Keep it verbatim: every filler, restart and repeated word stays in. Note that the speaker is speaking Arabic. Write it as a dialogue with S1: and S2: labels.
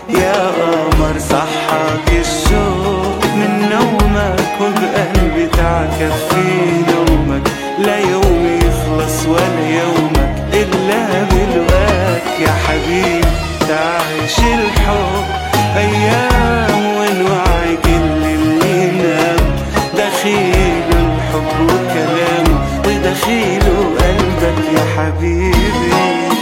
S1: يا قمر صحاك الشوق من نومك، وبقلبي تعكف في لومك، لا يوم يخلص ولا يومك إلا بلقاك يا حبيبي. تعيش الحب أيام ونوعي كل اللي نام، دخيله الحب وكلامه ودخيله قلبك يا حبيبي.